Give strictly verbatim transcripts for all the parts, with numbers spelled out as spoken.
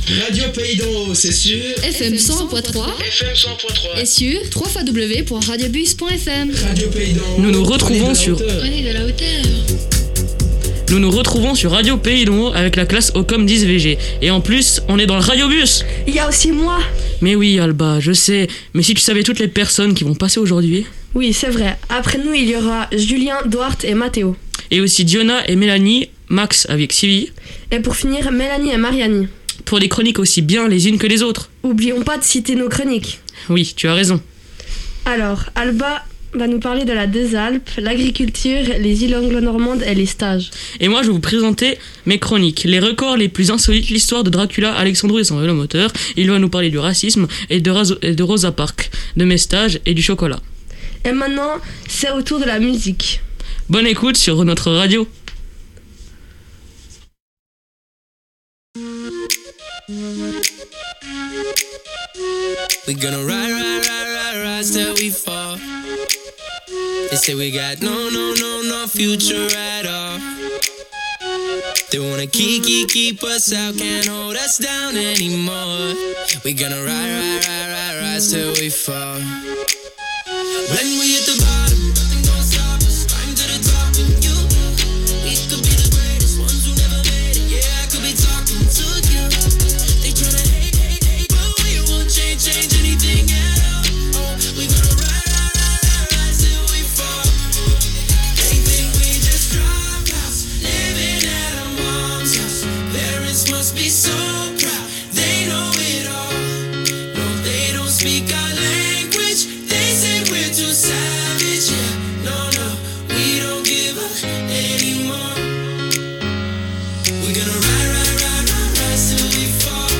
Radio Pays d'en Haut, c'est sûr. F M cent point trois. F M cent point trois. Et sur w w w point radiobus point f m. Radio Pays d'en Haut. Nous nous retrouvons sur... Prenez de la hauteur. Nous nous retrouvons sur Radio Pays d'en Haut avec la classe Ocom dix V G. Et en plus, on est dans le radiobus. Il y a aussi moi. Mais oui, Alba, je sais. Mais si tu savais toutes les personnes qui vont passer aujourd'hui. Oui, c'est vrai. Après nous, il y aura Julien, Duarte et Mathéo. Et aussi Diona et Mélanie, Max avec Sylvie. Et pour finir, Mélanie et Mariani. Pour des chroniques aussi bien les unes que les autres. Oublions pas de citer nos chroniques. Oui, tu as raison. Alors, Alba va nous parler de la des Alpes, l'agriculture, les îles anglo-normandes et les stages. Et moi, je vais vous présenter mes chroniques. Les records les plus insolites, l'histoire de Dracula, Alexandro et son vélomoteur. Il va nous parler du racisme et de, Razo- et de Rosa Parks, de mes stages et du chocolat. Et maintenant, c'est au tour de la musique. Bonne écoute sur notre radio. We gonna ride, ride, ride, ride, ride till we fall. They say we got no, no, no, no future at all. They wanna keep, keep, keep us out, can't hold us down anymore. We gonna ride, ride, ride, ride, ride till we fall. When we hit the bottom, nothing gonna stop us. Climb to the top and you, we could be the greatest ones who never made it. Yeah, I could be talking to you. They tryna hate, hate, hate, but we won't change, change anything at all. Oh, we gonna ride, ride, ride, ride, ride till we fall. They think we just dropped out, living at our mom's house. Parents must be so proud, they know it all. No, they don't speak our language. They say we're too savage, yeah. No, no, we don't give up anymore. We're gonna ride, ride, ride, ride, ride till we fall.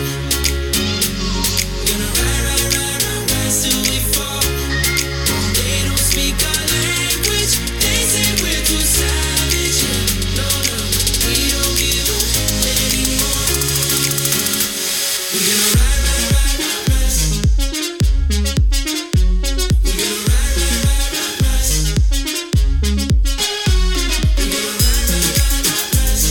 Gonna ride, ride, ride, ride, ride till we fall. They don't speak our language. They say we're too savage, yeah. No, no, we don't give up anymore. We're gonna ride, ride, ride, ride, ride. We're gonna ride, ride, ride, ride, ride. We're gonna ride, ride, ride, ride, ride.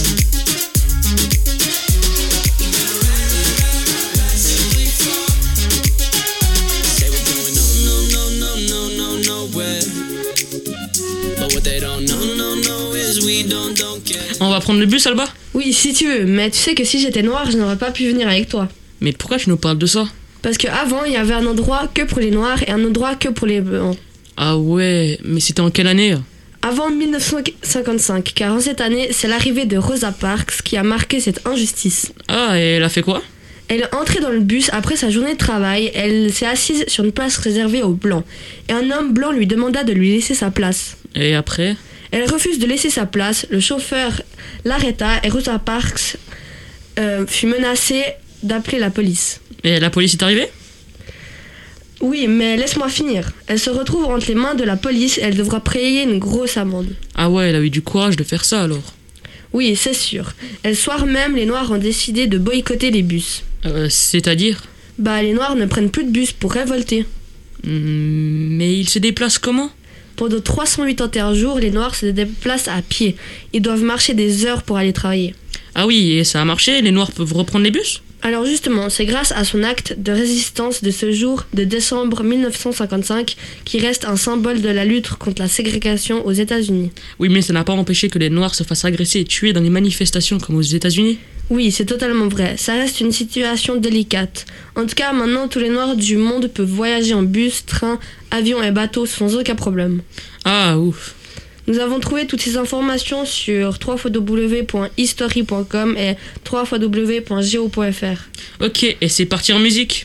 We're gonna ride, ride, ride, ride, ride till we fall. Say we're going no, no, no, no, no, no, nowhere. But what they don't know, no, no, is we don't, don't care. On va prendre le bus, Alba? Oui, si tu veux, mais tu sais que si j'étais noire, je n'aurais pas pu venir avec toi. Mais pourquoi tu nous parles de ça? Parce qu'avant, il y avait un endroit que pour les noirs et un endroit que pour les blancs. Ah ouais, mais c'était en quelle année? Avant dix-neuf cent cinquante-cinq, car en cette année, c'est l'arrivée de Rosa Parks qui a marqué cette injustice. Ah, et elle a fait quoi? Elle est entrée dans le bus après sa journée de travail, elle s'est assise sur une place réservée aux blancs. Et un homme blanc lui demanda de lui laisser sa place. Et après? Elle refuse de laisser sa place, le chauffeur l'arrêta et Rosa Parks euh, fut menacée d'appeler la police. Et la police est arrivée? Oui, mais laisse-moi finir. Elle se retrouve entre les mains de la police et elle devra payer une grosse amende. Ah ouais, elle a eu du courage de faire ça alors. Oui, c'est sûr. Et le soir même, les Noirs ont décidé de boycotter les bus. Euh, c'est-à-dire? Bah, les Noirs ne prennent plus de bus pour révolter. Hmm, mais ils se déplacent comment? Pendant trois cent quatre-vingt-onze jours, les Noirs se déplacent à pied. Ils doivent marcher des heures pour aller travailler. Ah oui, et ça a marché? Les Noirs peuvent reprendre les bus? Alors justement, c'est grâce à son acte de résistance de ce jour de décembre dix-neuf cent cinquante-cinq qui reste un symbole de la lutte contre la ségrégation aux États-Unis. Oui, mais ça n'a pas empêché que les Noirs se fassent agresser et tuer dans les manifestations comme aux États-Unis. Oui, c'est totalement vrai. Ça reste une situation délicate. En tout cas, maintenant, tous les Noirs du monde peuvent voyager en bus, train, avion et bateau sans aucun problème. Ah, ouf. Nous avons trouvé toutes ces informations sur w w w point history point com et w w w point geo point f r. Ok, et c'est parti en musique.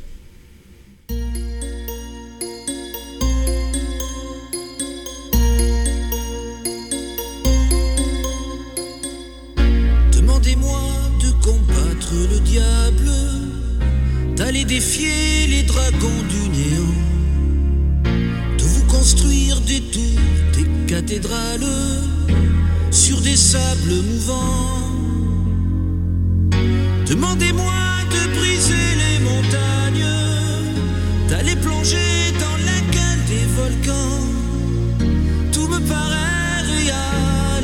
Demandez-moi de combattre le diable, d'aller défier les dragons du néant, de vous construire des tours, des cathédrales sur des sables mouvants. Demandez-moi de briser les montagnes, d'aller plonger dans la gueule des volcans. Tout me paraît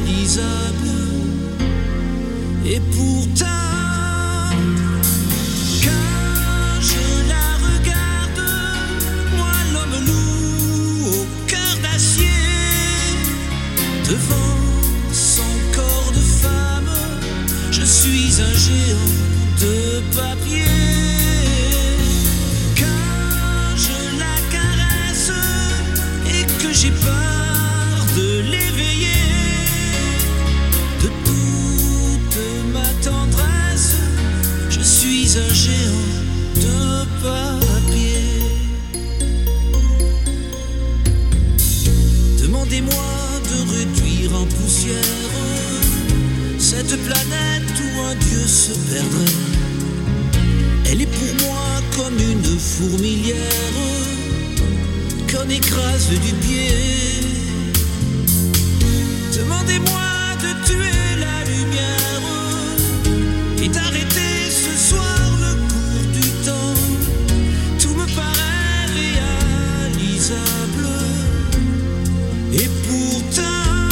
réalisable. Et pourtant, papier. Quand je la caresse et que j'ai peur de l'éveiller, de toute ma tendresse, je suis un géant de papier. Demandez-moi de réduire en poussière cette planète où un dieu se perdrait. Elle est pour moi comme une fourmilière qu'on écrase du pied. Demandez-moi de tuer la lumière et d'arrêter ce soir le cours du temps. Tout me paraît réalisable et pourtant...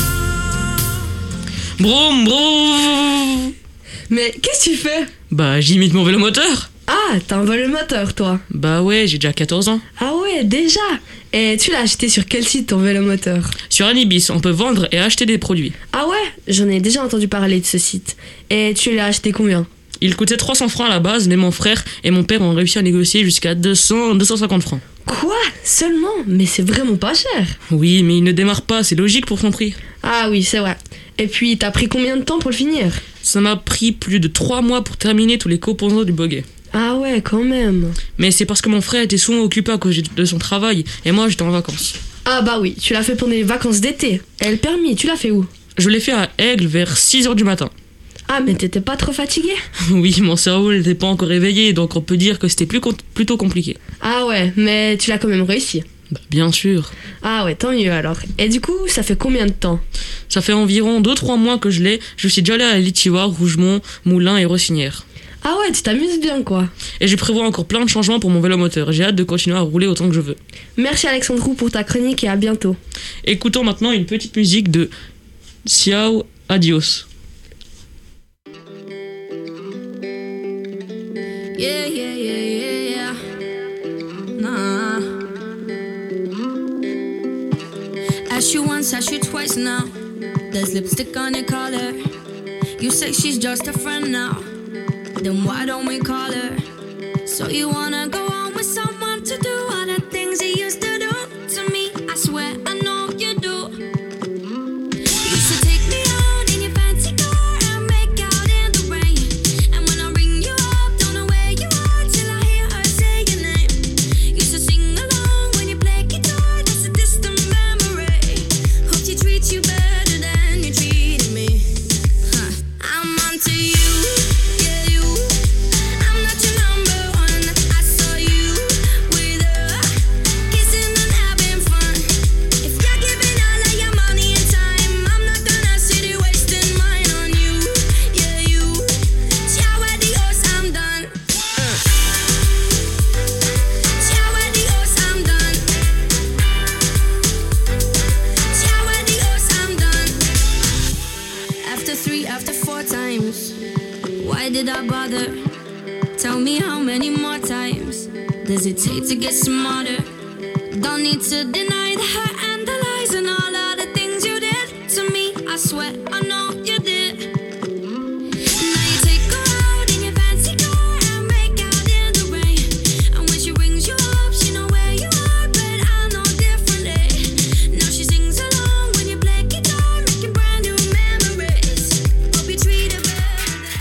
Broum, broum. Mais qu'est-ce que tu fais? Bah, j'imite mon vélomoteur. Ah, t'as un vélomoteur, toi? Bah ouais, j'ai déjà quatorze ans. Ah ouais, déjà? Et tu l'as acheté sur quel site, ton vélomoteur? Sur Anibis, on peut vendre et acheter des produits. Ah ouais? J'en ai déjà entendu parler de ce site. Et tu l'as acheté combien? Il coûtait trois cents francs à la base, mais mon frère et mon père ont réussi à négocier jusqu'à deux cents, deux cent cinquante francs. Quoi? Seulement? Mais c'est vraiment pas cher. Oui, mais il ne démarre pas, c'est logique pour son prix. Ah oui, c'est vrai. Et puis, t'as pris combien de temps pour le finir? Ça m'a pris plus de trois mois pour terminer tous les composants du buggy. Ah ouais, quand même. Mais c'est parce que mon frère était souvent occupé à cause de son travail, et moi j'étais en vacances. Ah bah oui, tu l'as fait pendant les vacances d'été. Et le permis, tu l'as fait où? Je l'ai fait à Aigle vers six heures du matin. Ah, mais t'étais pas trop fatigué? Oui, mon cerveau n'était pas encore éveillé, donc on peut dire que c'était plus com- plutôt compliqué. Ah ouais, mais tu l'as quand même réussi. Bah, bien sûr. Ah ouais, tant mieux alors. Et du coup, ça fait combien de temps? Ça fait environ deux trois mois que je l'ai. Je suis déjà allé à Litiwa, Rougemont, Moulins et Rossinière. Ah ouais, tu t'amuses bien quoi. Et je prévois encore plein de changements pour mon vélomoteur. J'ai hâte de continuer à rouler autant que je veux. Merci Alexandrou pour ta chronique et à bientôt. Écoutons maintenant une petite musique de Ciao Adios. Yeah, yeah, yeah, yeah, yeah. Nah. Asked you once, asked you twice now. There's lipstick on your collar. You say she's just a friend now. Then why don't we call her? So you wanna go on with someone to do all the things you used to do to me? I swear I know you do. You used to take me out in your fancy car and make out in the rain. And when I ring you up, don't know where you are till I hear her say your name. Used to sing along when you play guitar, that's a distant memory. Hope she treats you better than you treated me. Huh. I'm onto you. Did I bother? Tell me how many more times does it take to get smarter? Don't need to deny the hurt and the lies and all of the things you did to me. I swear I know you did. Now you take her out in your fancy car and make out in the rain. And when she rings you up, she know where you are, but I know differently. Now she sings along when you play guitar, making brand new memories. Hope you treat her better.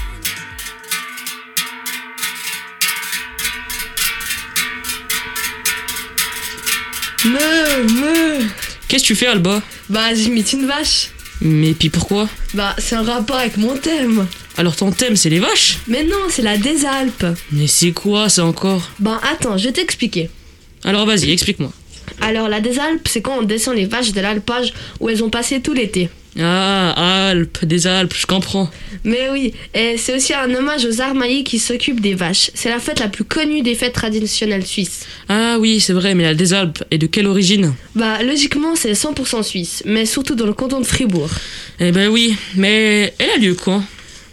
Me, me. Qu'est-ce que tu fais, Alba? Bah, j'imite une vache. Mais puis pourquoi? Bah, c'est un rapport avec mon thème. Alors ton thème, c'est les vaches? Mais non, c'est la des Alpes. Mais c'est quoi ça encore? Bah, attends, je vais t'expliquer. Alors vas-y, explique-moi. Alors, la des Alpes, c'est quand on descend les vaches de l'alpage où elles ont passé tout l'été. Ah, Alpes, des Alpes, je comprends. Mais oui, et c'est aussi un hommage aux Armaillis qui s'occupent des vaches. C'est la fête la plus connue des fêtes traditionnelles suisses. Ah oui, c'est vrai, mais la des Alpes est de quelle origine? Bah, logiquement, c'est cent pour cent suisse, mais surtout dans le canton de Fribourg. Eh ben oui, mais elle a lieu quand?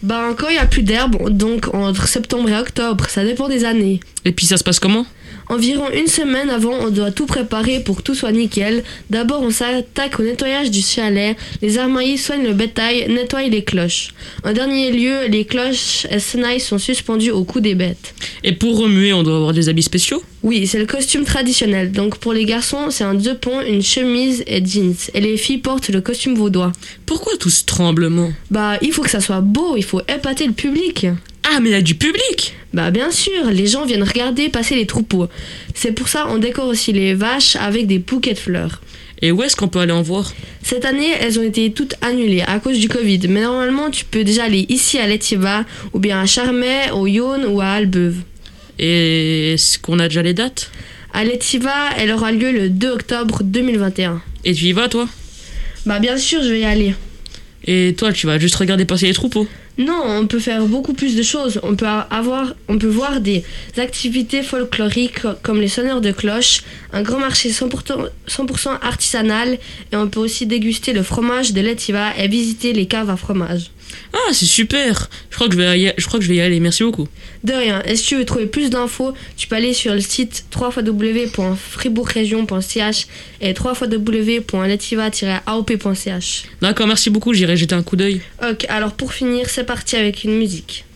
Ben, quand il n'y a plus d'herbe, donc entre septembre et octobre, ça dépend des années. Et puis ça se passe comment? Environ une semaine avant, on doit tout préparer pour que tout soit nickel. D'abord, on s'attaque au nettoyage du chalet. Les armaillis soignent le bétail, nettoient les cloches. En dernier lieu, les cloches et senailles sont suspendues au cou des bêtes. Et pour remuer, on doit avoir des habits spéciaux? Oui, c'est le costume traditionnel. Donc pour les garçons, c'est un jupon, une chemise et jeans. Et les filles portent le costume vaudois. Pourquoi tout ce tremblement? Bah, il faut que ça soit beau, il faut épater le public. Ah, mais il y a du public! Bah bien sûr, les gens viennent regarder passer les troupeaux. C'est pour ça on décore aussi les vaches avec des bouquets de fleurs. Et où est-ce qu'on peut aller en voir? Cette année, elles ont été toutes annulées à cause du Covid. Mais normalement, tu peux déjà aller ici à Lettiva, ou bien à Charmey, au Yonne ou à Albeuve. Et est-ce qu'on a déjà les dates? À Lettiva, elle aura lieu le deux octobre deux mille vingt et un. Et tu y vas, toi? Bah bien sûr, je vais y aller. Et toi, tu vas juste regarder passer les troupeaux? Non, on peut faire beaucoup plus de choses. On peut avoir, on peut voir des activités folkloriques comme les sonneurs de cloches, un grand marché cent pour cent, cent pour cent artisanal, et on peut aussi déguster le fromage de Lettiva et visiter les caves à fromage. Ah, c'est super! Je crois que je vais y, je crois que je vais y aller, merci beaucoup. De rien, et si tu veux trouver plus d'infos, tu peux aller sur le site w w w point fribourgregion point c h et w w w point lettiva tiret a o p point c h. D'accord, merci beaucoup, j'irai jeter un coup d'œil. Ok, alors pour finir, c'est parti avec une musique.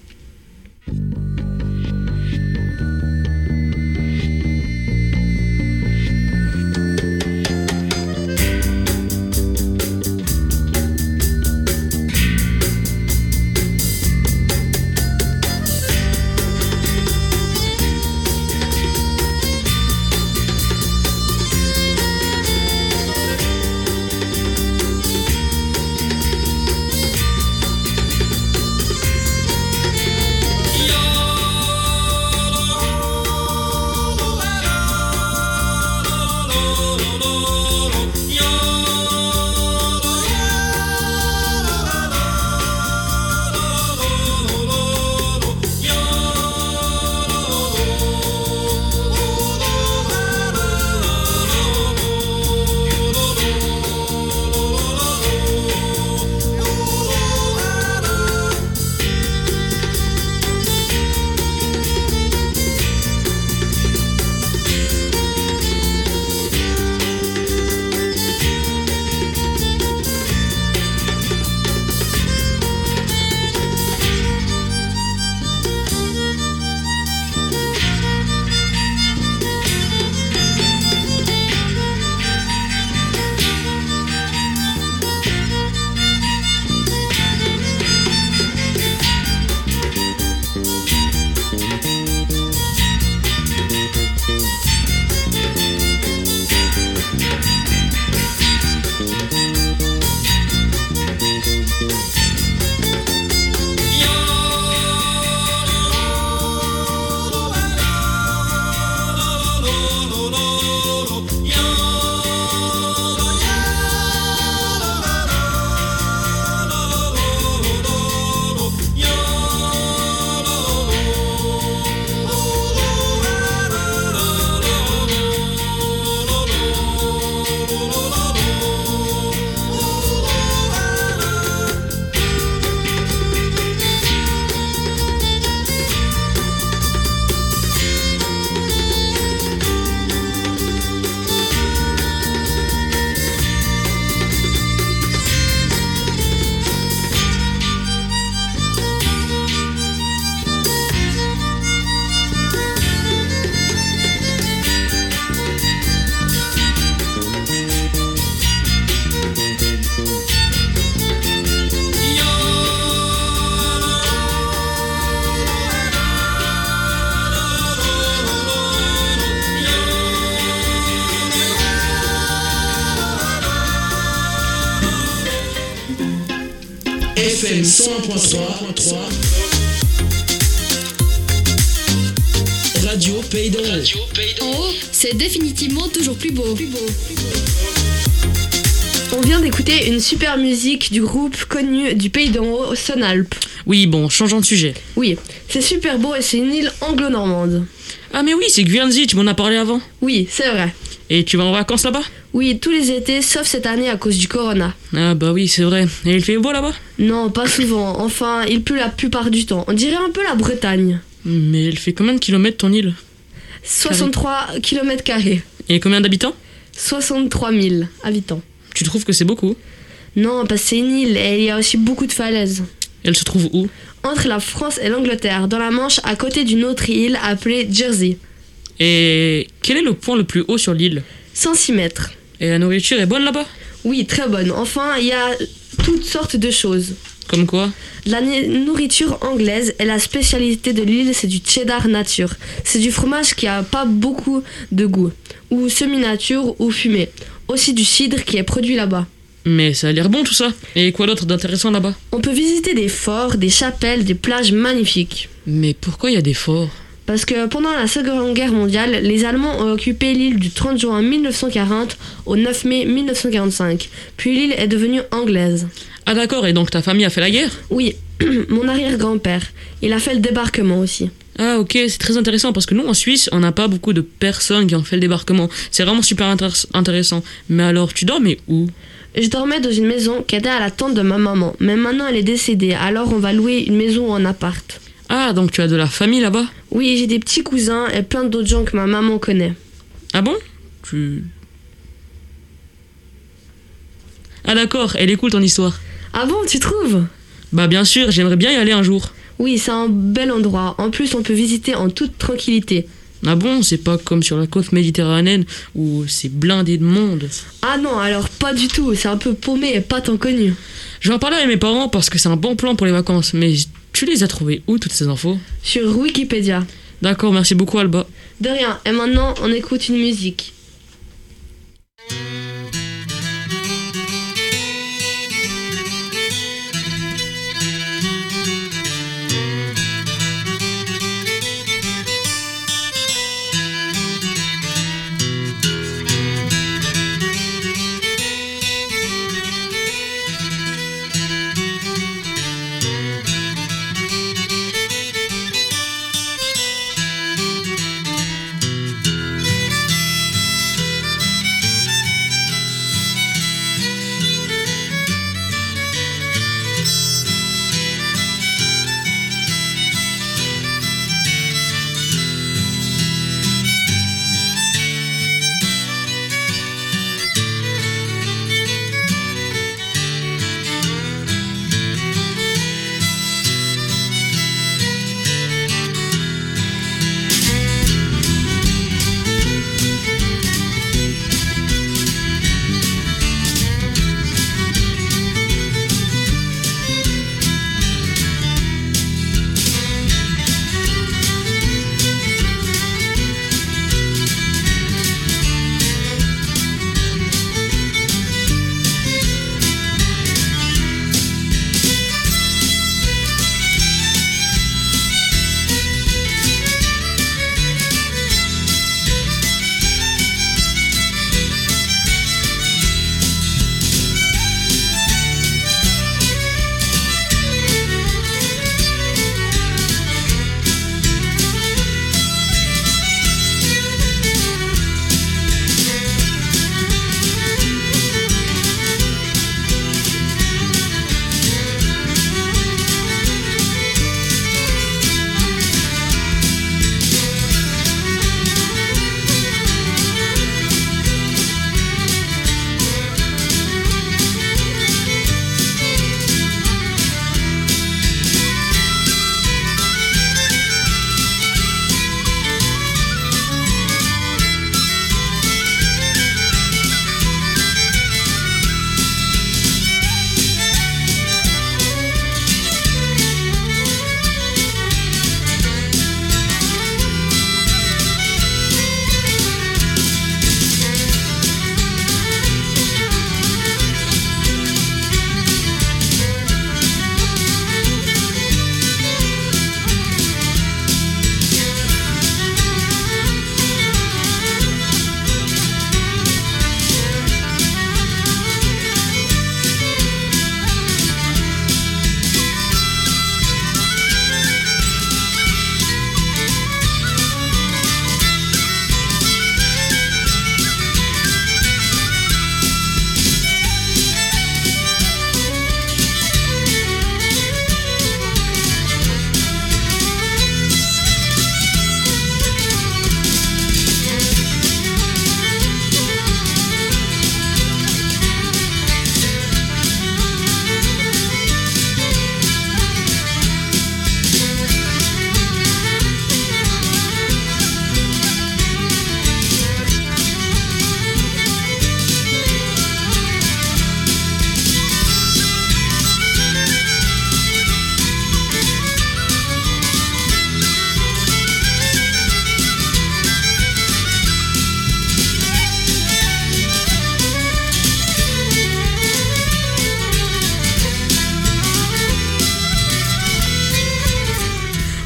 F M cent un point trois, Radio Pays d'en Haut. En haut, c'est définitivement toujours plus beau. Plus beau. On vient d'écouter une super musique du groupe connu du Pays d'en Haut, Sonalp. Oui, bon, changeons de sujet. Oui, c'est super beau et c'est une île anglo-normande. Ah mais oui, c'est Guernsey, tu m'en as parlé avant. Oui, c'est vrai. Et tu vas en vacances là-bas? Oui, tous les étés, sauf cette année à cause du corona. Ah bah oui, c'est vrai. Et il fait beau là-bas? Non, pas souvent. Enfin, il pleut la plupart du temps. On dirait un peu la Bretagne. Mais elle fait combien de kilomètres ton île? soixante-trois kilomètres carrés. Et combien d'habitants? soixante-trois mille habitants. Tu trouves que c'est beaucoup? Non, parce que c'est une île et il y a aussi beaucoup de falaises. Elle se trouve où? Entre la France et l'Angleterre, dans la Manche, à côté d'une autre île appelée Jersey. Et quel est le point le plus haut sur l'île? cent six mètres. Et la nourriture est bonne là-bas? Oui, très bonne. Enfin, il y a toutes sortes de choses. Comme quoi? La ni- nourriture anglaise est la spécialité de l'île, c'est du cheddar nature. C'est du fromage qui a pas beaucoup de goût, ou semi-nature ou fumé. Aussi du cidre qui est produit là-bas. Mais ça a l'air bon tout ça. Et quoi d'autre d'intéressant là-bas? On peut visiter des forts, des chapelles, des plages magnifiques. Mais pourquoi il y a des forts? Parce que pendant la Seconde Guerre mondiale, les Allemands ont occupé l'île du trente juin mille neuf cent quarante au neuf mai mille neuf cent quarante-cinq. Puis l'île est devenue anglaise. Ah d'accord, et donc ta famille a fait la guerre? Oui, mon arrière-grand-père. Il a fait le débarquement aussi. Ah ok, c'est très intéressant parce que nous en Suisse, on n'a pas beaucoup de personnes qui ont fait le débarquement. C'est vraiment super intér- intéressant. Mais alors, tu dormais où? Je dormais dans une maison qui était à la tente de ma maman. Mais maintenant elle est décédée, alors on va louer une maison en appart. Ah, donc tu as de la famille là-bas? Oui, j'ai des petits cousins et plein d'autres gens que ma maman connaît. Ah bon? Tu... Ah d'accord, elle est cool ton histoire. Ah bon, tu trouves? Bah bien sûr, j'aimerais bien y aller un jour. Oui, c'est un bel endroit. En plus, on peut visiter en toute tranquillité. Ah bon, c'est pas comme sur la côte méditerranéenne où c'est blindé de monde. Ah non, alors pas du tout. C'est un peu paumé et pas tant connu. Je vais en parler à mes parents parce que c'est un bon plan pour les vacances. Mais tu les as trouvées où toutes ces infos? Sur Wikipédia. D'accord, merci beaucoup Alba. De rien. Et maintenant, on écoute une musique.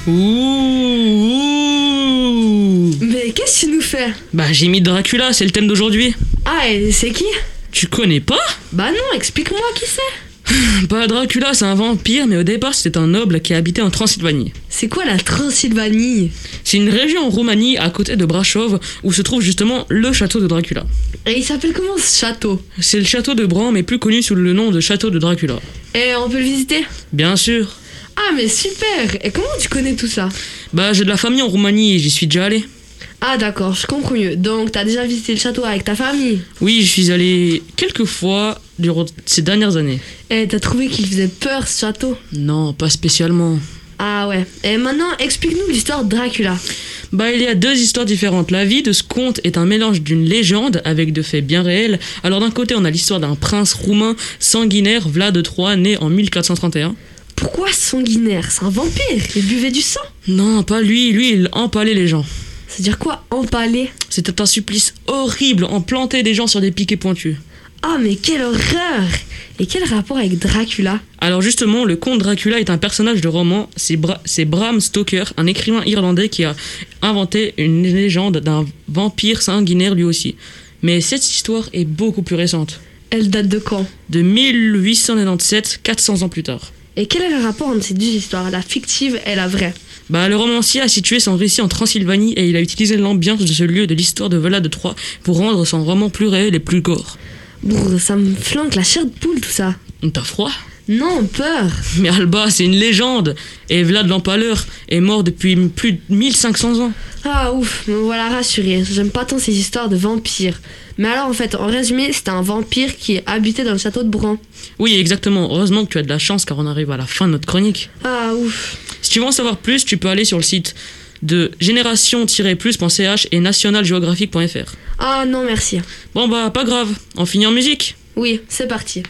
Ouh, ouh. Mais qu'est-ce que tu nous fais? Bah j'ai mis Dracula, c'est le thème d'aujourd'hui. Ah, et c'est qui? Tu connais pas? Bah non, explique-moi qui c'est. Bah Dracula c'est un vampire, mais au départ c'était un noble qui habitait en Transylvanie. C'est quoi la Transylvanie? C'est une région en Roumanie à côté de Brașov où se trouve justement le château de Dracula. Et il s'appelle comment ce château? C'est le château de Bran, mais plus connu sous le nom de château de Dracula. Et on peut le visiter? Bien sûr. Ah mais super! Et comment tu connais tout ça? Bah j'ai de la famille en Roumanie et j'y suis déjà allé. Ah d'accord, je comprends mieux. Donc t'as déjà visité le château avec ta famille? Oui, je suis allé quelques fois durant ces dernières années. Et t'as trouvé qu'il faisait peur ce château? Non, pas spécialement. Ah ouais. Et maintenant, explique-nous l'histoire de Dracula. Bah il y a deux histoires différentes. La vie de ce conte est un mélange d'une légende avec de faits bien réels. Alors d'un côté on a l'histoire d'un prince roumain sanguinaire, Vlad de Troie, né en mille quatre cent trente et un. Pourquoi sanguinaire? C'est un vampire, il buvait du sang. Non, pas lui, lui il empalait les gens. C'est-à-dire quoi, empaler? C'était un supplice horrible, on plantait des gens sur des piquets pointus. Ah mais quelle horreur! Et quel rapport avec Dracula? Alors justement, le comte Dracula est un personnage de roman, c'est, Bra- c'est Bram Stoker, un écrivain irlandais qui a inventé une légende d'un vampire sanguinaire lui aussi. Mais cette histoire est beaucoup plus récente. Elle date de quand? De mille huit cent quatre-vingt-dix-sept, quatre cents ans plus tard. Et quel est le rapport entre ces deux histoires, la fictive et la vraie? Bah, le romancier a situé son récit en Transylvanie et il a utilisé l'ambiance de ce lieu de l'histoire de Vlad de Troie pour rendre son roman plus réel et plus gore. Brrr, ça me flanque la chair de poule tout ça. T'as froid? Non, peur. Mais Alba, c'est une légende. Et Vlad l'Empaleur est mort depuis plus de mille cinq cents ans. Ah ouf, me voilà rassurée. J'aime pas tant ces histoires de vampires. Mais alors en fait, en résumé, c'était un vampire qui habitait dans le château de Bran. Oui, exactement. Heureusement que tu as de la chance car on arrive à la fin de notre chronique. Ah ouf. Si tu veux en savoir plus, tu peux aller sur le site de génération tiret plus point c h et national geographic point f r. Ah non, merci. Bon bah, pas grave. On finit en musique? Oui, c'est parti.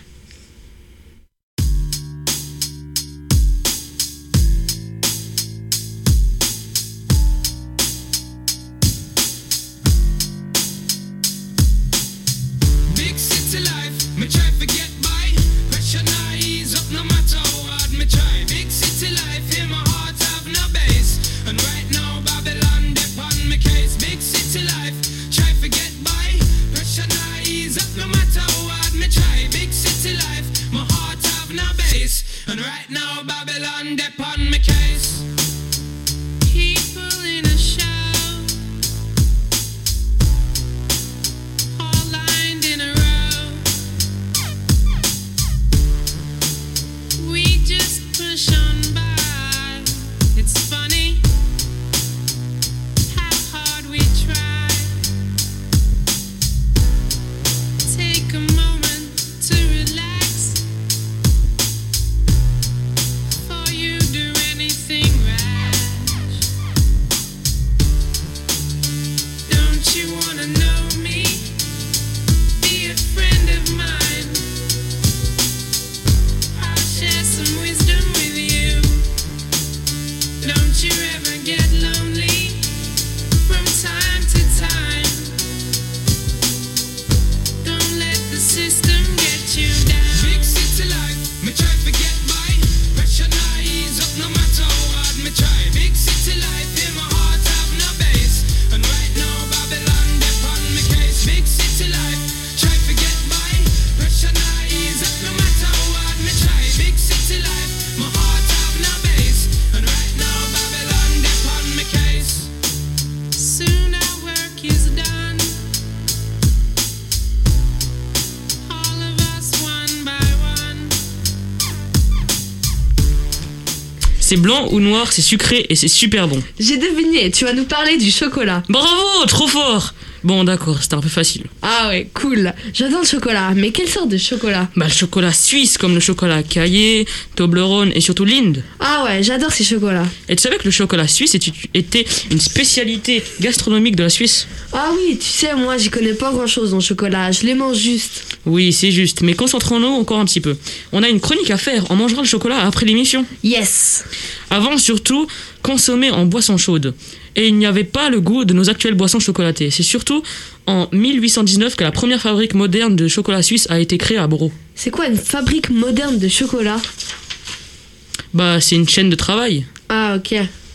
C'est blanc ou noir, c'est sucré et c'est super bon. J'ai deviné, tu vas nous parler du chocolat. Bravo, trop fort. Bon d'accord, c'était un peu facile. Ah ouais, cool. J'adore le chocolat, mais quelle sorte de chocolat? Bah le chocolat suisse comme le chocolat Caillé, Toblerone et surtout Lindt. Ah ouais, j'adore ces chocolats. Et tu savais que le chocolat suisse était une spécialité gastronomique de la Suisse? Ah oui, tu sais, moi j'y connais pas grand chose en chocolat, je les mange juste. Oui, c'est juste, mais concentrons-nous encore un petit peu. On a une chronique à faire, on mangera le chocolat après l'émission. Yes. Avant surtout, consommer en boisson chaude. Et il n'y avait pas le goût de nos actuelles boissons chocolatées. C'est surtout en mille huit cent dix-neuf que la première fabrique moderne de chocolat suisse a été créée à Bro. C'est quoi une fabrique moderne de chocolat? Bah, c'est une chaîne de travail. Ah ok.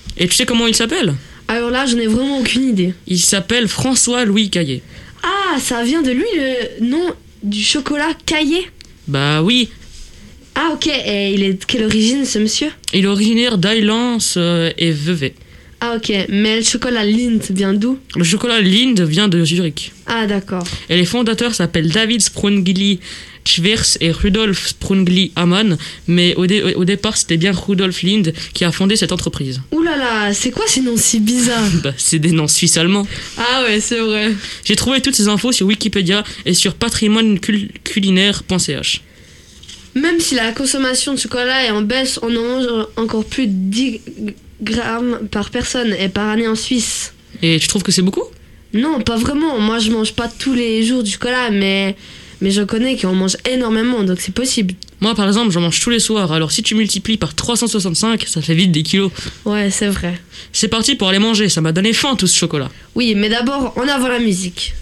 Et tu sais comment il s'appelle ? Alors là, j'en ai vraiment aucune idée. Il s'appelle François-Louis Caillé. Ah, ça vient de lui le nom du chocolat Caillé ? Bah oui, Ah ok, et il est de quelle origine ce monsieur ? il est originaire d'Ailance euh, et Vevey. Ah ok, mais le chocolat Lindt vient d'où ? Le chocolat Lindt vient de Zurich. Ah d'accord. Et les fondateurs s'appellent David Sprungli Schwers et Rudolf Sprungli Hamann, mais au, dé- au départ c'était bien Rudolf Lindt qui a fondé cette entreprise. Ouh là là, c'est quoi ces noms si bizarres ? Bah, c'est des noms suisses-allemands. Ah ouais, c'est vrai. J'ai trouvé toutes ces infos sur Wikipédia et sur patrimoine cul- culinaire point c h. Même si la consommation de chocolat est en baisse, on en mange encore plus de dix grammes par personne et par année en Suisse. Et tu trouves que c'est beaucoup ? Non, pas vraiment. Moi, je mange pas tous les jours du chocolat, mais, mais je connais qui en mangent énormément, donc c'est possible. Moi par exemple j'en mange tous les soirs, alors si tu multiplies par trois cent soixante-cinq, ça fait vite des kilos. Ouais, c'est vrai. C'est parti pour aller manger, ça m'a donné faim tout ce chocolat. Oui, mais d'abord, en avant la musique.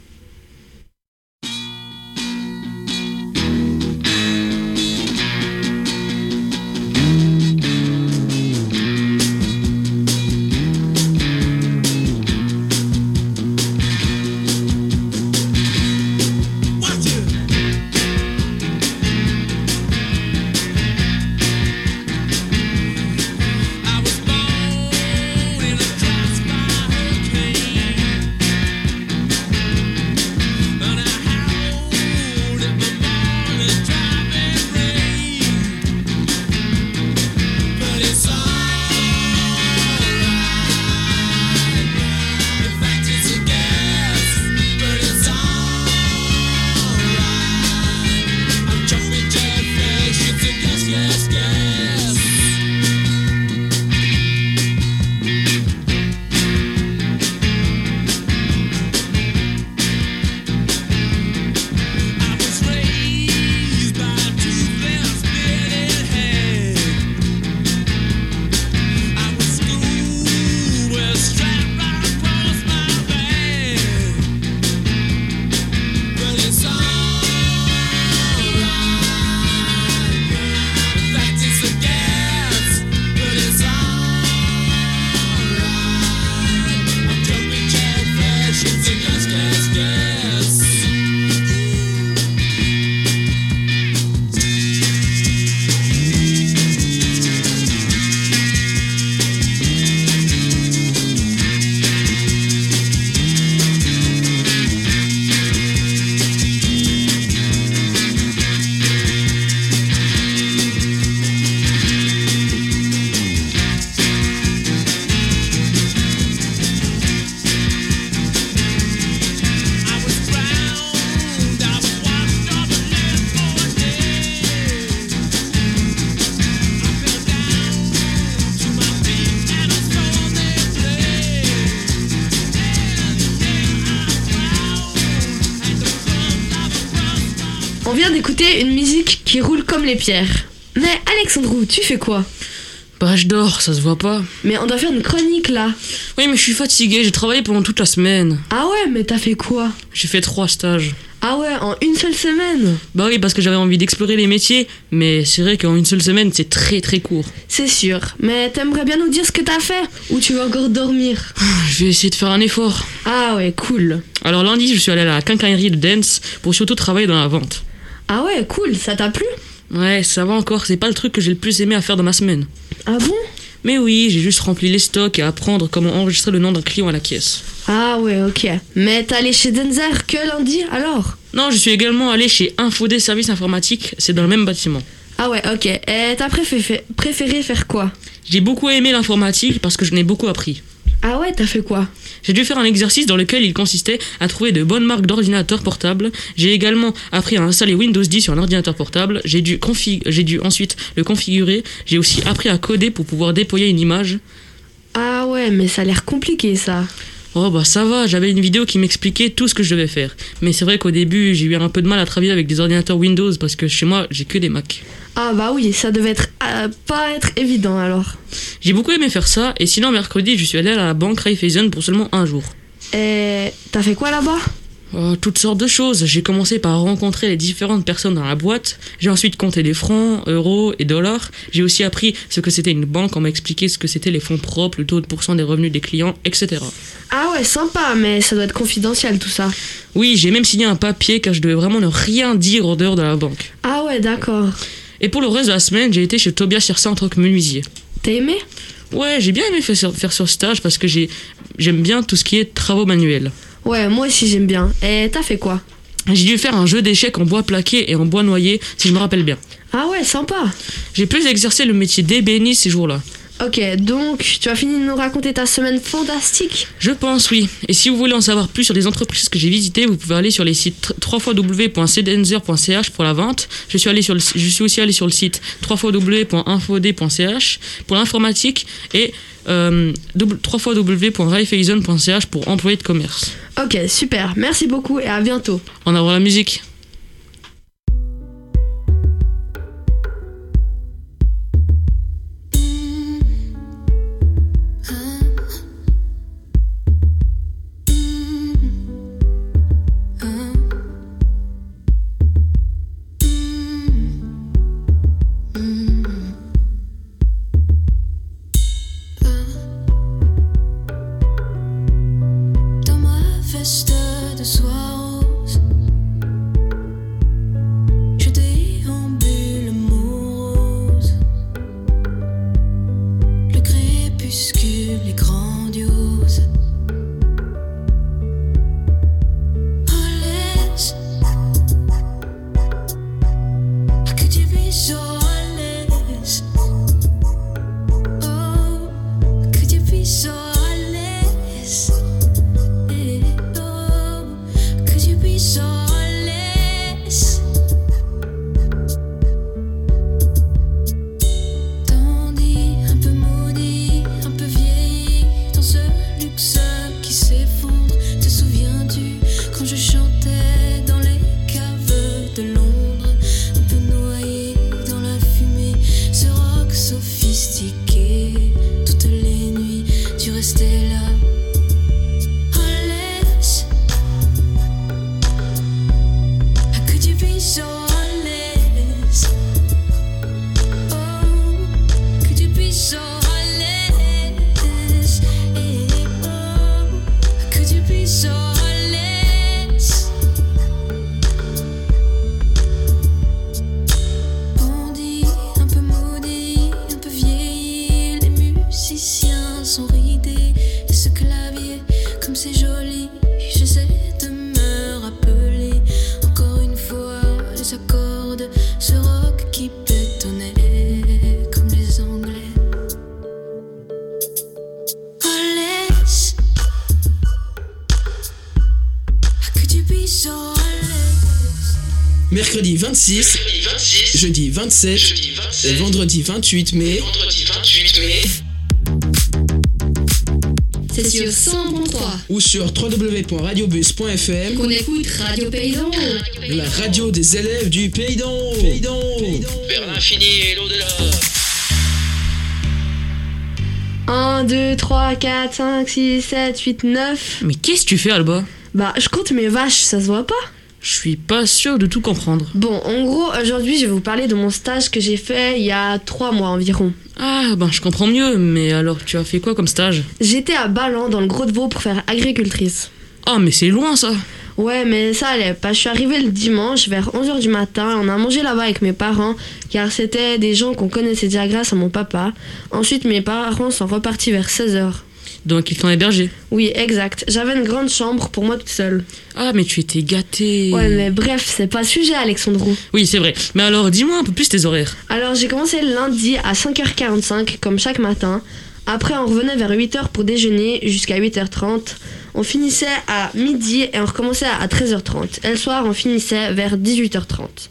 I was born in a drive-by hurricane. On vient d'écouter une musique qui roule comme les pierres. Mais Alexandrou, tu fais quoi? Bah je dors, ça se voit pas. Mais on doit faire une chronique là. Oui mais je suis fatigué, j'ai travaillé pendant toute la semaine. Ah ouais, mais t'as fait quoi? J'ai fait trois stages. Ah ouais, en une seule semaine? Bah oui, parce que j'avais envie d'explorer les métiers, mais c'est vrai qu'en une seule semaine c'est très très court. C'est sûr, mais t'aimerais bien nous dire ce que t'as fait? Ou tu vas encore dormir? Je vais essayer de faire un effort. Ah ouais, cool. Alors lundi je suis allé à la quincaillerie de Dance pour surtout travailler dans la vente. Ah ouais, cool, ça t'a plu? Ouais, ça va encore, c'est pas le truc que j'ai le plus aimé à faire dans ma semaine. Ah bon? Mais oui, j'ai juste rempli les stocks et apprendre comment enregistrer le nom d'un client à la caisse. Ah ouais, ok. Mais t'es allé chez Denzer que lundi, alors? Non, je suis également allé chez Infodé Services Informatiques, c'est dans le même bâtiment. Ah ouais, ok. Et t'as préféré, préféré faire quoi? J'ai beaucoup aimé l'informatique parce que je n'ai beaucoup appris. Ah ouais, t'as fait quoi? J'ai dû faire un exercice dans lequel il consistait à trouver de bonnes marques d'ordinateurs portables. J'ai également appris à installer Windows dix sur un ordinateur portable. J'ai dû, config... J'ai dû ensuite le configurer. J'ai aussi appris à coder pour pouvoir déployer une image. Ah ouais, mais ça a l'air compliqué ça. Oh bah ça va, j'avais une vidéo qui m'expliquait tout ce que je devais faire. Mais c'est vrai qu'au début, j'ai eu un peu de mal à travailler avec des ordinateurs Windows parce que chez moi, j'ai que des Mac. Ah bah oui, ça devait être euh, pas être évident alors. J'ai beaucoup aimé faire ça, et sinon mercredi, je suis allé à la banque Raiffeisen pour seulement un jour. Et t'as fait quoi là-bas? Oh, toutes sortes de choses. J'ai commencé par rencontrer les différentes personnes dans la boîte. J'ai ensuite compté les francs, euros et dollars. J'ai aussi appris ce que c'était une banque. On m'a expliqué ce que c'était les fonds propres, le taux de pourcent des revenus des clients, et cetera. Ah ouais, sympa, mais ça doit être confidentiel tout ça. Oui, j'ai même signé un papier car je devais vraiment ne rien dire en dehors de la banque. Ah ouais, d'accord. Et pour le reste de la semaine, j'ai été chez Tobias Hirsa en tant que menuisier. T'as aimé ? Ouais, j'ai bien aimé faire, faire ce stage parce que j'ai, j'aime bien tout ce qui est travaux manuels. Ouais, moi aussi j'aime bien. Et t'as fait quoi ? J'ai dû faire un jeu d'échecs en bois plaqué et en bois noyé, si je me rappelle bien. Ah ouais, sympa. J'ai plus exercé le métier d'ébéniste ces jours-là. Ok, donc tu as fini de nous raconter ta semaine fantastique ? Je pense, oui. Et si vous voulez en savoir plus sur les entreprises que j'ai visitées, vous pouvez aller sur les sites w w w point c denzer point c h pour la vente. Je suis, allé sur le, je suis aussi allé sur le site w w w point infod point c h pour l'informatique et euh, w w w point raiffeisen point c h pour employés de commerce. Ok, super. Merci beaucoup et à bientôt. En avant la musique. De soir rose, je déambule morose. Le crépuscule est grandiose. Oh laisse, que tu puisses à l'aise. Oh, que tu puisses à l'aise. So laisse, tandis un peu maudit, un peu vieilli, dans ce luxe qui s'effondre. Te souviens-tu quand je chantais dans les caves de Londres, un peu noyé dans la fumée, ce rock sophistiqué. Toutes les nuits, tu restais là. So à l'aise, oh, que tu puisses so à l'aise, et oh, que tu puisses so à l'aise. Bandit, un peu maudit, un peu vieilli, les musiciens sont ridés, et ce clavier, comme c'est joli, j'essaie de me rappeler encore une fois. Les accords, ce rock qui pétonnait comme les Anglais. Oh laisse, que tu puisses à l'aise. Mercredi vingt-six, Mercredi vingt-six, jeudi vingt-sept, jeudi vingt-sept, et vendredi vingt-huit mai. vendredi vingt-huit mai. C'est sur cent point trois Ou sur w w w point radiobus point f m. qu'on écoute Radio Pays d'en Haut. La radio des élèves du Pays d'en Haut. Pays d'en Haut. Vers l'infini et l'au-delà. un, deux, trois, quatre, cinq, six, sept, huit, neuf. Mais qu'est-ce que tu fais, Alba ? Bah, je compte mes vaches, ça se voit pas ? Je suis pas sûr de tout comprendre. Bon, en gros, aujourd'hui, je vais vous parler de mon stage que j'ai fait il y a trois mois environ. Ah, ben je comprends mieux, mais alors tu as fait quoi comme stage ? J'étais à Ballan, dans le Gros de Vaud, pour faire agricultrice. Ah, mais c'est loin ça ! Ouais, mais ça allait pas. Je suis arrivée le dimanche vers onze heures du matin. On a mangé là-bas avec mes parents, car c'était des gens qu'on connaissait déjà grâce à mon papa. Ensuite, mes parents sont repartis vers seize heures. Donc ils t'ont hébergé. Oui, exact. J'avais une grande chambre pour moi toute seule. Ah, mais tu étais gâtée. Ouais, mais bref, c'est pas le sujet, Alexandro. Oui, c'est vrai. Mais alors, dis-moi un peu plus tes horaires. Alors, j'ai commencé le lundi à cinq heures quarante-cinq, comme chaque matin. Après, on revenait vers huit heures pour déjeuner jusqu'à huit heures trente. On finissait à midi et on recommençait à treize heures trente. Et le soir, on finissait vers dix-huit heures trente.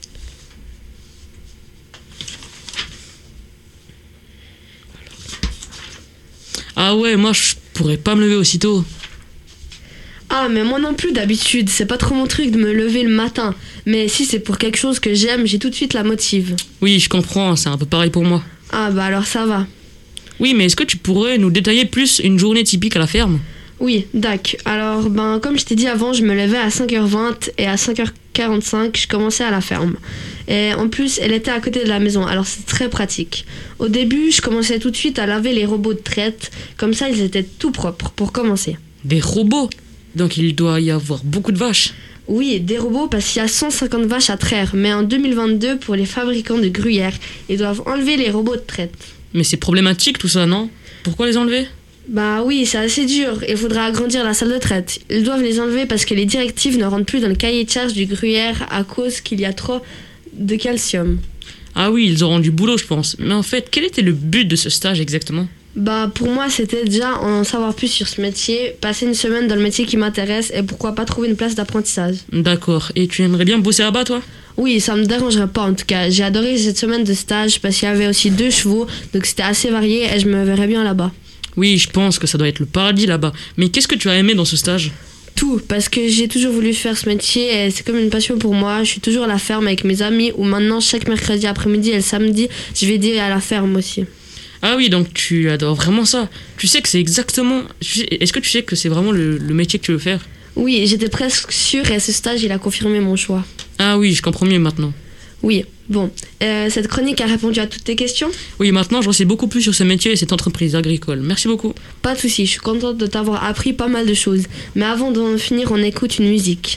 Ah ouais, moi je pourrais pas me lever aussitôt. Ah, mais moi non plus d'habitude, c'est pas trop mon truc de me lever le matin. Mais si c'est pour quelque chose que j'aime, j'ai tout de suite la motive. Oui, je comprends, c'est un peu pareil pour moi. Ah bah alors ça va. Oui, mais est-ce que tu pourrais nous détailler plus une journée typique à la ferme ? Oui, d'accord. Alors, ben, comme je t'ai dit avant, je me levais à cinq heures vingt et à cinq heures quarante-cinq, je commençais à la ferme. Et en plus, elle était à côté de la maison, alors c'est très pratique. Au début, je commençais tout de suite à laver les robots de traite, comme ça ils étaient tout propres pour commencer. Des robots? Donc il doit y avoir beaucoup de vaches. Oui, des robots parce qu'il y a cent cinquante vaches à traire, mais en deux mille vingt-deux, pour les fabricants de gruyère, ils doivent enlever les robots de traite. Mais c'est problématique tout ça, non? Pourquoi les enlever? Bah oui, c'est assez dur. Il faudra agrandir la salle de traite. Ils doivent les enlever parce que les directives ne rentrent plus dans le cahier de charge du gruyère à cause qu'il y a trop de calcium. Ah oui, ils auront du boulot, je pense. Mais en fait, quel était le but de ce stage exactement? Bah pour moi, c'était déjà en savoir plus sur ce métier, passer une semaine dans le métier qui m'intéresse et pourquoi pas trouver une place d'apprentissage. D'accord. Et tu aimerais bien bosser là-bas, toi? Oui, ça me dérangerait pas en tout cas. J'ai adoré cette semaine de stage parce qu'il y avait aussi deux chevaux, donc c'était assez varié et je me verrais bien là-bas. Oui, je pense que ça doit être le paradis là-bas. Mais qu'est-ce que tu as aimé dans ce stage? Tout, parce que j'ai toujours voulu faire ce métier et c'est comme une passion pour moi. Je suis toujours à la ferme avec mes amis ou maintenant chaque mercredi après-midi et le samedi, je vais dire à la ferme aussi. Ah oui, donc tu adores vraiment ça. Tu sais que c'est exactement... tu sais- Est-ce que tu sais que c'est vraiment le, le métier que tu veux faire? Oui, j'étais presque sûre et ce stage, il a confirmé mon choix. Ah oui, je comprends mieux maintenant. Oui, bon. Euh, cette chronique a répondu à toutes tes questions? Oui, maintenant j'en sais beaucoup plus sur ce métier et cette entreprise agricole. Merci beaucoup. Pas de soucis, je suis contente de t'avoir appris pas mal de choses. Mais avant d'en finir, on écoute une musique.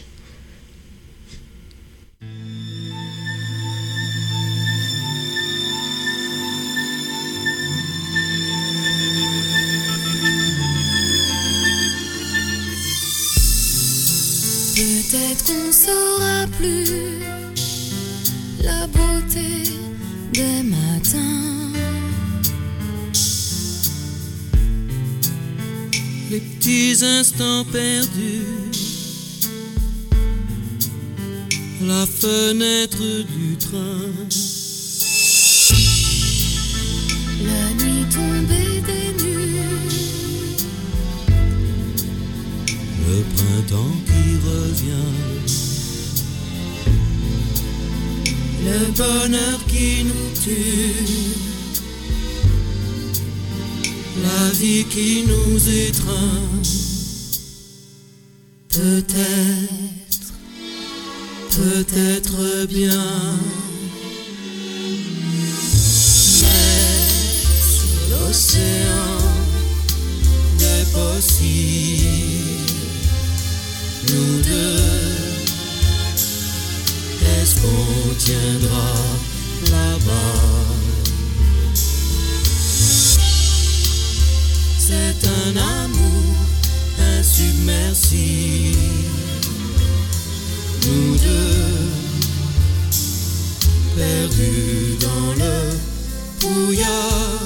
Peut-être qu'on saura plus la beauté des matins, Les petits instants perdus, la fenêtre du train, la nuit tombée des nues, le printemps qui revient, le bonheur qui nous tue, la vie qui nous étreint. Peut-être, peut-être bien, mais sur l'océan des possibles, nous deux, est-ce qu'on tiendra là-bas? C'est un amour insubmersible, nous deux, perdus dans le brouillard.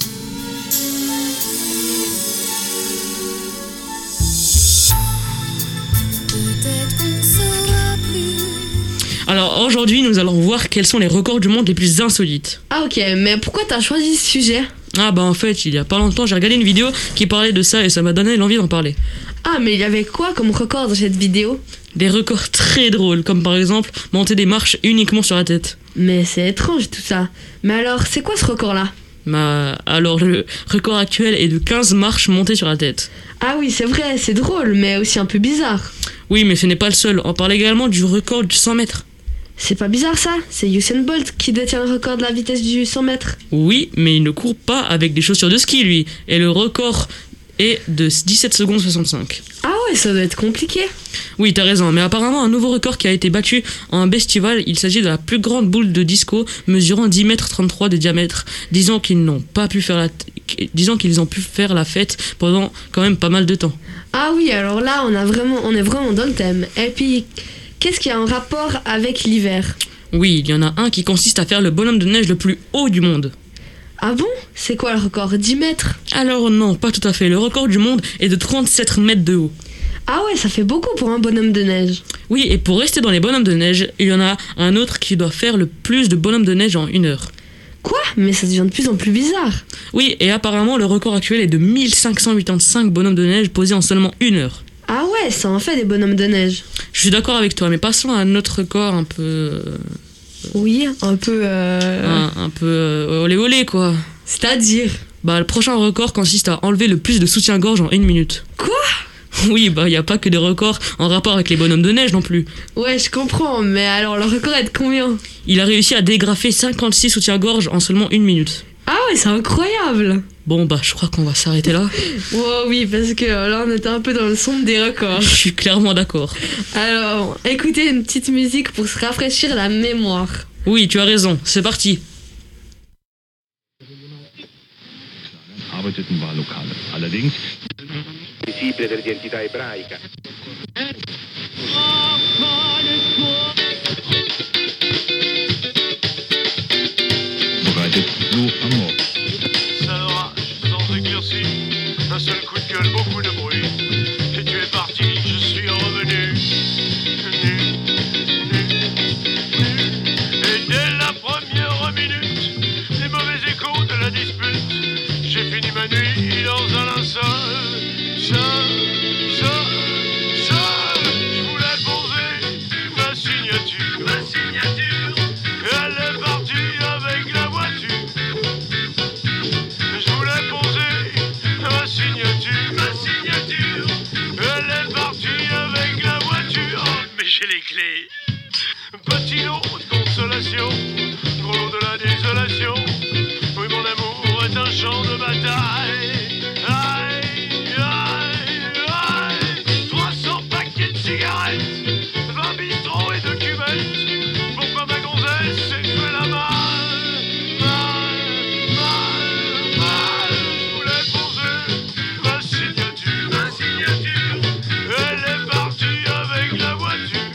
peut-être qu'on saura plus. Alors aujourd'hui, nous allons voir quels sont les records du monde les plus insolites. Ah ok, mais pourquoi t'as choisi ce sujet? Ah bah en fait, il y a pas longtemps, j'ai regardé une vidéo qui parlait de ça et ça m'a donné l'envie d'en parler. Ah, mais il y avait quoi comme record dans cette vidéo? Des records très drôles, comme par exemple monter des marches uniquement sur la tête. Mais c'est étrange tout ça. Mais alors, c'est quoi ce record-là? Bah, alors le record actuel est de quinze marches montées sur la tête. Ah oui, c'est vrai, c'est drôle, mais aussi un peu bizarre. Oui, mais ce n'est pas le seul. On parle également du record du cent mètres. C'est pas bizarre ça? C'est Usain Bolt qui détient le record de la vitesse du cent mètres. Oui, mais il ne court pas avec des chaussures de ski, lui. Et le record est de dix-sept secondes soixante-cinq. Ah ouais, ça doit être compliqué. Oui, t'as raison, mais apparemment un nouveau record qui a été battu en un festival, il s'agit de la plus grande boule de disco mesurant dix mètres trente-trois de diamètre. Disons qu'ils n'ont pas pu faire la t- disons qu'ils ont pu faire la fête pendant quand même pas mal de temps. Ah oui, alors là, on, a vraiment, on est vraiment dans le thème. Et puis, qu'est-ce qui a un rapport avec l'hiver? Oui, il y en a un qui consiste à faire le bonhomme de neige le plus haut du monde. Ah bon? C'est quoi le record? dix mètres? Alors non, pas tout à fait. Le record du monde est de trente-sept mètres de haut. Ah ouais, ça fait beaucoup pour un bonhomme de neige. Oui, et pour rester dans les bonhommes de neige, il y en a un autre qui doit faire le plus de bonhommes de neige en une heure. Quoi? Mais ça devient de plus en plus bizarre. Oui, et apparemment le record actuel est de mille cinq cent quatre-vingt-cinq bonhommes de neige posés en seulement une heure. Ah ouais, ça en fait des bonhommes de neige. Je suis d'accord avec toi, mais passons à un autre record un peu... euh, Oui, un peu... Euh... un, un peu... euh, olé olé, quoi. C'est-à-dire... Bah, le prochain record consiste à enlever le plus de soutien-gorge en une minute. Quoi? Oui, bah, y a pas que des records en rapport avec les bonhommes de neige non plus. Ouais, je comprends, mais alors le record est de combien? Il a réussi à dégrafer cinquante-six soutiens-gorge en seulement une minute. Ah ouais, c'est incroyable. Bon, bah, je crois qu'on va s'arrêter là. Oh oui, parce que là, on était un peu dans le sombre des records. Je suis clairement d'accord. Alors, écoutez une petite musique pour se rafraîchir la mémoire. Oui, tu as raison, c'est parti. Arbeiteten war lokal. Allerdings visibile dell'identità ebraica. bereitet so am Mord. C'est un orage sans éclaircie, un seul coup de gueule, beaucoup de bruit. Et tu es parti, je suis revenu. Nu, nu, nu. Et dès la première minute, les mauvais échos de la dispute, j'ai fini ma nuit dans un linceul. Seul, seul, seul. Je voulais poser ma signature. Ma signature. Elle est partie avec la voiture. Je voulais poser ma signature. Ma signature. Elle est partie avec la voiture. Oh, mais j'ai les clés. Petit lot de consolation. Pour l'eau de la désolation. Oui, mon amour est un champ de bataille. Aïe, aïe, aïe. trois cents paquets de cigarettes. vingt bistrots et deux cubettes. Pourquoi ma gonzesse s'est fait la malle? Mal, mal, mal. Je voulais poser ma signature. Ma signature. Elle est partie avec la voiture.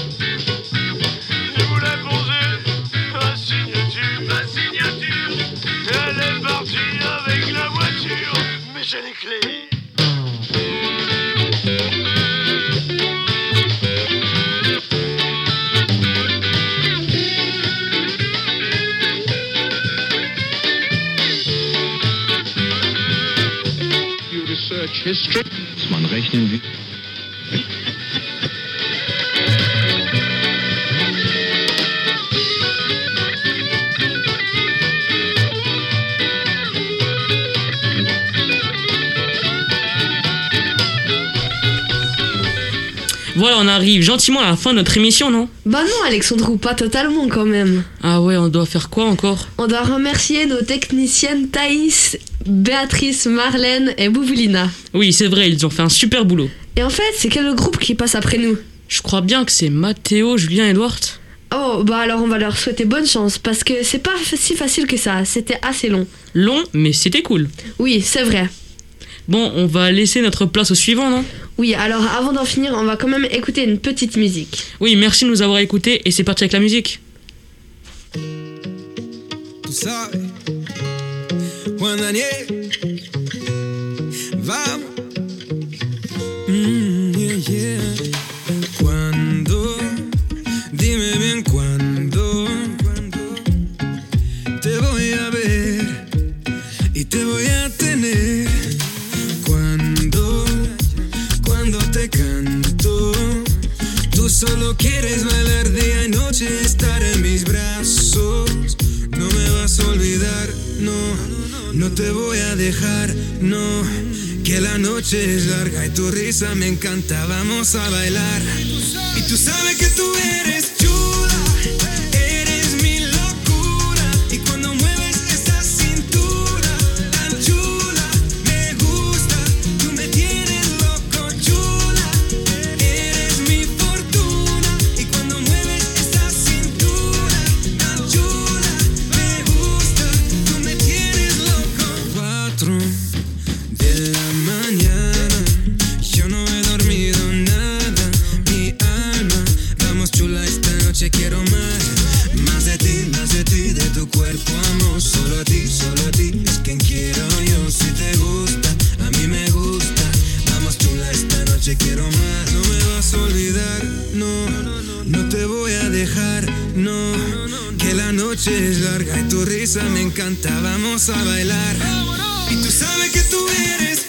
Je voulais poser ma signature. Ma signature. Elle est partie avec la voiture. Mais j'ai les clés. You research history. Muss man rechnen wie Voilà, on arrive gentiment à la fin de notre émission, non? Bah non, Alexandre, pas totalement quand même. Ah ouais, on doit faire quoi encore? On doit remercier nos techniciennes Thaïs, Béatrice, Marlène et Bouboulina. Oui, c'est vrai, ils ont fait un super boulot. Et en fait, c'est quel groupe qui passe après nous? Je crois bien que c'est Mathéo, Julien, Edouard. Oh, bah alors on va leur souhaiter bonne chance, parce que c'est pas si facile que ça, c'était assez long. Long, mais c'était cool. Oui, c'est vrai. Bon, on va laisser notre place au suivant, non? Oui, alors avant d'en finir, on va quand même écouter une petite musique. Oui, merci de nous avoir écoutés, et c'est parti avec la musique. Tú sabes, Juan Daniel, vamos. Mm, yeah, yeah. Cuando, dime bien cuándo, te voy a ver y te voy a tener. Cuando, cuando te canto, tú solo quieres bailar día y noche, estar en mis brazos. No me vas a olvidar, no, no te voy a dejar, no. Que la noche es larga y tu risa me encanta, vamos a bailar. Y tú sabes que tú eres chula, eres mi locura. Y cuando mueves esa cintura tan chula, me gusta, tú me tienes loco, chula. Eres mi fortuna. Y cuando mueves esa cintura tan chula, me gusta, tú me tienes loco. Cuatro de la mañana, yo no he dormido nada, mi alma, vamos chula esta noche quiero más, más de ti, más de ti, de tu cuerpo amo, solo a ti, solo a ti, es quien quiero yo, si te gusta, a mí me gusta, vamos chula esta noche quiero más, no me vas a olvidar, no, no te voy a dejar, no, que la noche es larga y tu risa me encanta, vamos a bailar, y tú sabes que tú eres